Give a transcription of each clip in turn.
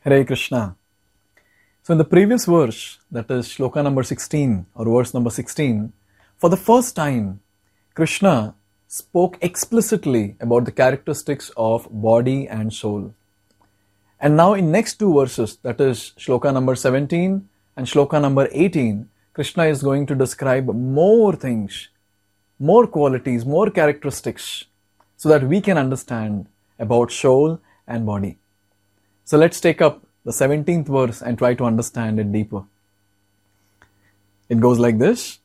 Hare Krishna. So in the previous verse, that is shloka number 16 or verse number 16, for the first time, Krishna spoke explicitly about the characteristics of body and soul. And now in next two verses, that is shloka number 17 and shloka number 18, Krishna is going to describe more things, more qualities, more characteristics, so that we can understand about soul and body. So let's take up the 17th verse and try to understand it deeper. It goes like this.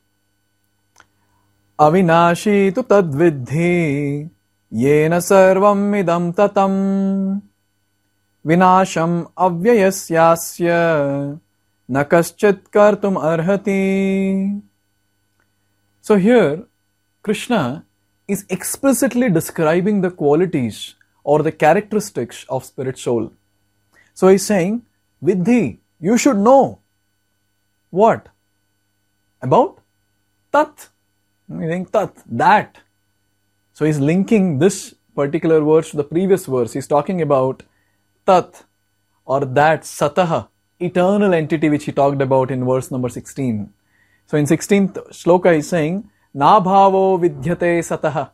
Avinashi tu tadvidhi yena sarvam idam tatam vinasham avyayasyasya nakaschit kartum arhati. So here Krishna is explicitly describing the qualities or the characteristics of spirit soul. So he's saying, Vidhi, you should know. What? About Tat. He's saying Tat, that. So he's linking this particular verse to the previous verse. He's talking about Tat or that Sataha, eternal entity which he talked about in verse number 16. So in 16th shloka he's saying, Nabhavo vidyate Sataha.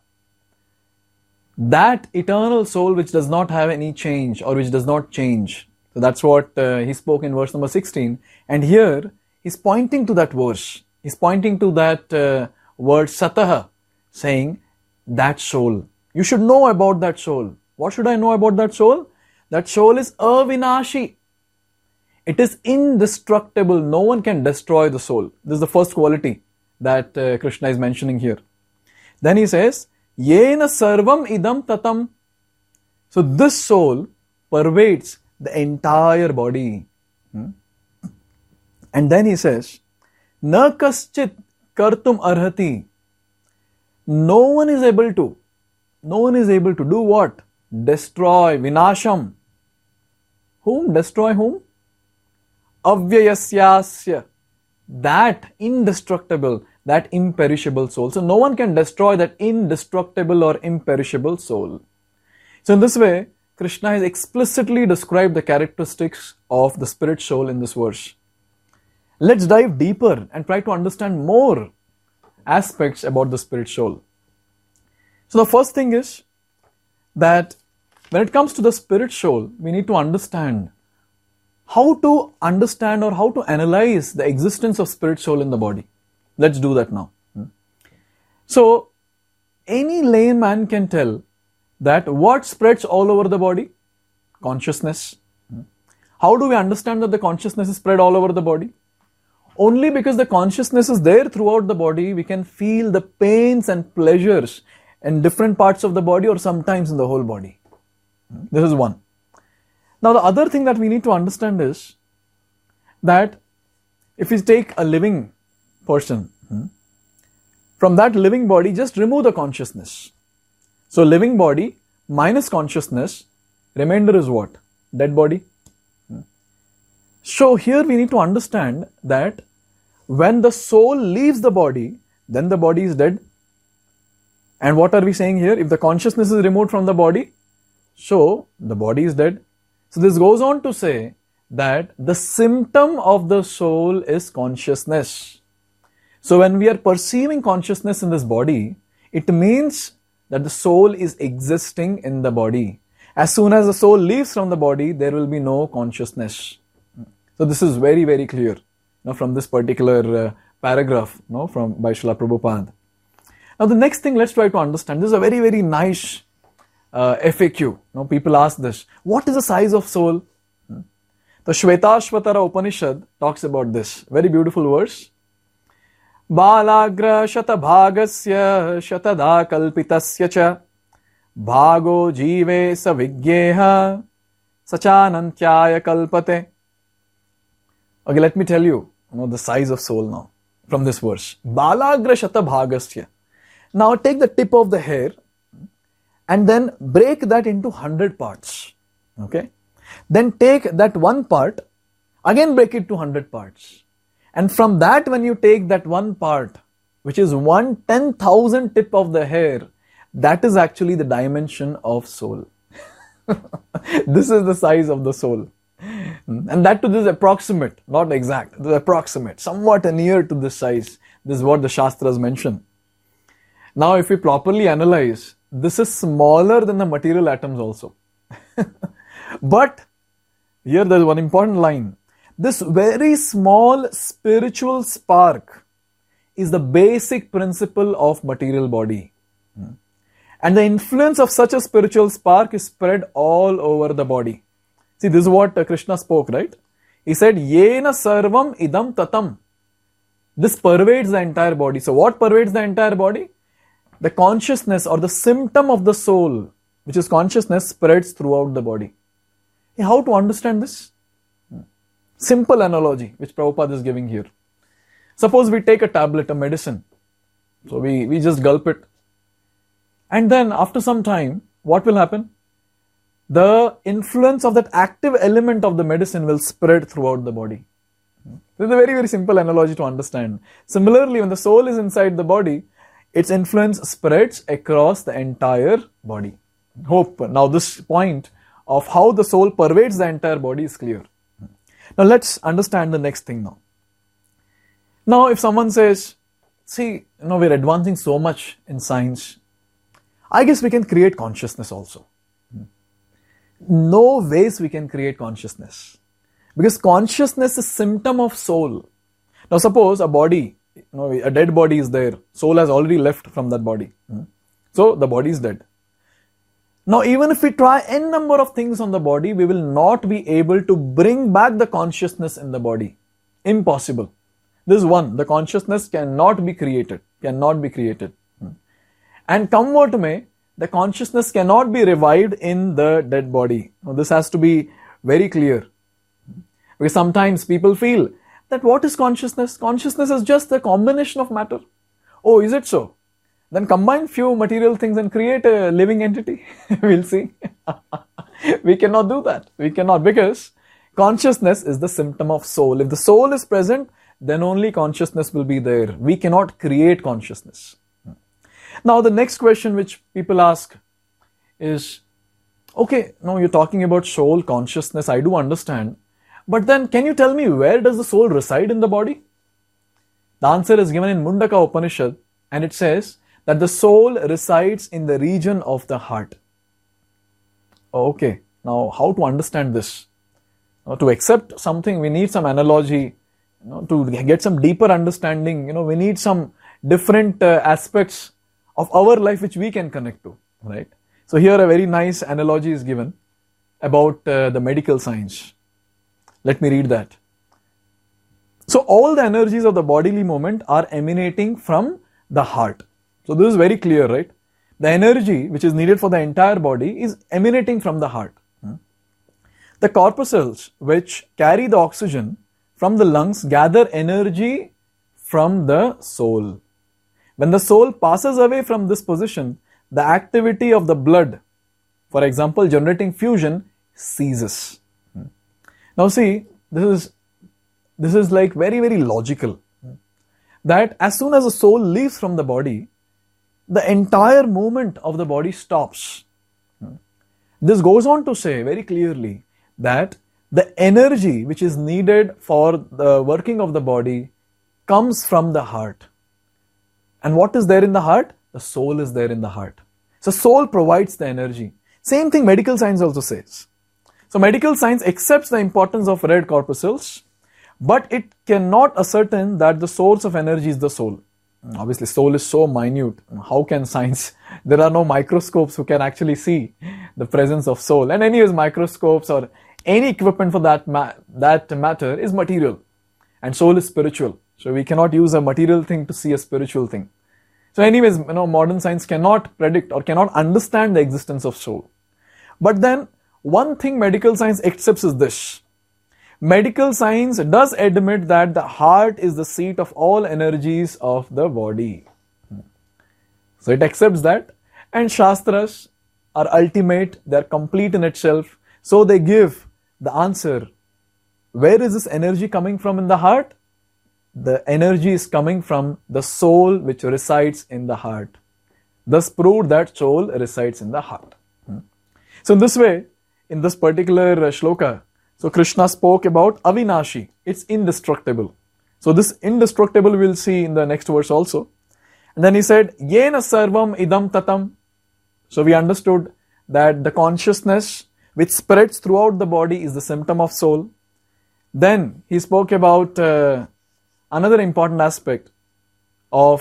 That eternal soul which does not have any change or which does not change. So that's what he spoke in verse number 16. And here he's pointing to that verse. He's pointing to that word Sataha, saying that soul. You should know about that soul. What should I know about that soul? That soul is avinashi. It is indestructible. No one can destroy the soul. This is the first quality that Krishna is mentioning here. Then he says, Yena sarvam idam tatam. So this soul pervades the entire body. And then he says, Na kaschit kartum arhati. No one is able to do what? Destroy, vinasham. Whom? Destroy whom? Avyayasyasya. That indestructible, that imperishable soul. So no one can destroy that indestructible or imperishable soul. So in this way, Krishna has explicitly described the characteristics of the spirit soul in this verse. Let's dive deeper and try to understand more aspects about the spirit soul. So the first thing is that when it comes to the spirit soul, we need to understand how to understand or how to analyze the existence of spirit soul in the body. Let's do that now. So, any layman can tell that what spreads all over the body? Consciousness. How do we understand that the consciousness is spread all over the body? Only because the consciousness is there throughout the body, we can feel the pains and pleasures in different parts of the body or sometimes in the whole body. This is one. Now the other thing that we need to understand is that if we take a living person, from that living body, just remove the consciousness. So living body minus consciousness, remainder is what? Dead body. So here we need to understand that when the soul leaves the body, then the body is dead. And what are we saying here? If the consciousness is removed from the body, so the body is dead. So this goes on to say that the symptom of the soul is consciousness. So when we are perceiving consciousness in this body, it means that the soul is existing in the body. As soon as the soul leaves from the body, there will be no consciousness. So this is very, very clear from this particular paragraph by Srila Prabhupada. Now the next thing, let's try to understand. This is a very, very nice FAQ. People ask this. What is the size of soul? The Shvetashvatara Upanishad talks about this. Very beautiful verse. Balagra shata bhagasya shatada kalpitasya cha bhago jive sa vigyeha sachanantyaya kalpate. Okay, let me tell you, the size of soul now from this verse. Balagra shata bhagasya. Now take the tip of the hair and then break that into 100 parts. Okay? Then take that one part, again break it to 100 parts. And from that, when you take that one part, which is 1/10,000 tip of the hair, that is actually the dimension of soul. This is the size of the soul. And that to this approximate, not exact, this approximate, somewhat near to this size. This is what the Shastras mention. Now, if we properly analyze, this is smaller than the material atoms also. But here there is one important line. This very small spiritual spark is the basic principle of material body. And the influence of such a spiritual spark is spread all over the body. See, this is what Krishna spoke, right? He said, Yena sarvam idam tatam. This pervades the entire body. So what pervades the entire body? The consciousness or the symptom of the soul, which is consciousness, spreads throughout the body. How to understand this? Simple analogy, which Prabhupada is giving here. Suppose we take a tablet, a medicine. So we just gulp it. And then after some time, what will happen? The influence of that active element of the medicine will spread throughout the body. This is a very, very simple analogy to understand. Similarly, when the soul is inside the body, its influence spreads across the entire body. Hope now this point of how the soul pervades the entire body is clear. Now let's understand the next thing now. Now if someone says, see, we're advancing so much in science, I guess we can create consciousness also. No ways we can create consciousness. Because consciousness is a symptom of soul. Now suppose a body, a dead body is there. Soul has already left from that body. So the body is dead. Now even if we try n number of things on the body, we will not be able to bring back the consciousness in the body. Impossible. This is one. The consciousness cannot be created. And come what may, the consciousness cannot be revived in the dead body. Now, this has to be very clear. Because sometimes people feel that what is consciousness? Consciousness is just a combination of matter. Oh, is it so? Then combine few material things and create a living entity. We'll see. We cannot do that. We cannot, because consciousness is the symptom of soul. If the soul is present, then only consciousness will be there. We cannot create consciousness. Now the next question which people ask is, okay, now you're talking about soul, consciousness, I do understand. But then can you tell me where does the soul reside in the body? The answer is given in Mundaka Upanishad, and it says that the soul resides in the region of the heart. Okay, now how to understand this? Now, to accept something, we need some analogy. To get some deeper understanding, we need some different aspects of our life which we can connect to, right? So here a very nice analogy is given about the medical science. Let me read that. So all the energies of the bodily movement are emanating from the heart. So this is very clear, right? The energy which is needed for the entire body is emanating from the heart. The corpuscles which carry the oxygen from the lungs gather energy from the soul. When the soul passes away from this position, the activity of the blood, for example, generating fusion, ceases. Now see, this is like very, very logical. That as soon as the soul leaves from the body, the entire movement of the body stops. This goes on to say very clearly that the energy which is needed for the working of the body comes from the heart. And what is there in the heart? The soul is there in the heart. So soul provides the energy. Same thing medical science also says. So medical science accepts the importance of red corpuscles, but it cannot ascertain that the source of energy is the soul. Obviously, soul is so minute. How can science? There are no microscopes who can actually see the presence of soul. And anyways, microscopes or any equipment for that matter is material. And soul is spiritual. So we cannot use a material thing to see a spiritual thing. So anyways, modern science cannot predict or cannot understand the existence of soul. But then, one thing medical science accepts is this. Medical science does admit that the heart is the seat of all energies of the body. So it accepts that. And Shastras are ultimate, they are complete in itself. So they give the answer. Where is this energy coming from in the heart? The energy is coming from the soul which resides in the heart. Thus proved that soul resides in the heart. So in this way, in this particular shloka, So Krishna spoke about Avinashi. It's indestructible. So this indestructible we'll see in the next verse also. And then he said, Yena sarvam idam tatam. So we understood that the consciousness which spreads throughout the body is the symptom of soul. Then he spoke about another important aspect of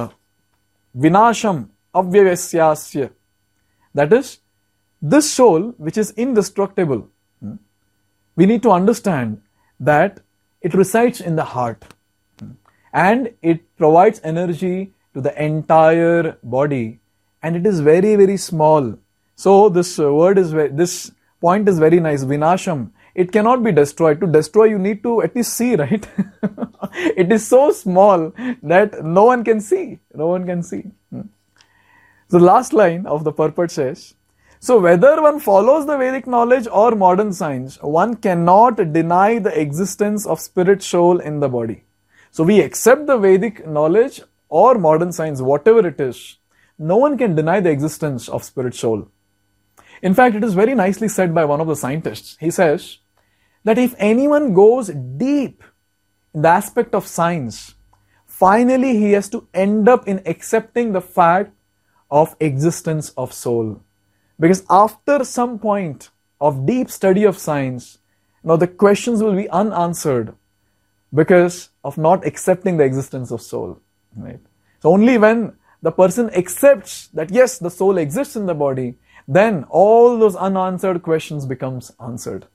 vinasham avyavasyasya. That is, this soul which is indestructible, we need to understand that it resides in the heart and it provides energy to the entire body, and it is very, very small. So this this point is very nice. Vinasham. It cannot be destroyed. To destroy, you need to at least see, right? It is so small that no one can see. No one can see. So the last line of the purport says, so whether one follows the Vedic knowledge or modern science, one cannot deny the existence of spirit soul in the body. So we accept the Vedic knowledge or modern science, whatever it is. No one can deny the existence of spirit soul. In fact, it is very nicely said by one of the scientists. He says that if anyone goes deep in the aspect of science, finally he has to end up in accepting the fact of existence of soul. Because after some point of deep study of science, now the questions will be unanswered because of not accepting the existence of soul. Right? So only when the person accepts that yes, the soul exists in the body, then all those unanswered questions becomes answered.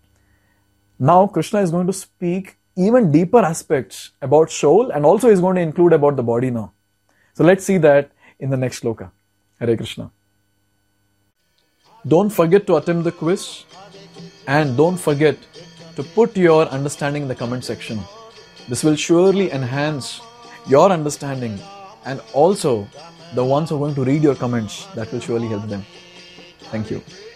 Now Krishna is going to speak even deeper aspects about soul, and also is going to include about the body now. So let's see that in the next sloka. Hare Krishna. Don't forget to attempt the quiz, and don't forget to put your understanding in the comment section. This will surely enhance your understanding, and also the ones who are going to read your comments, that will surely help them. Thank you.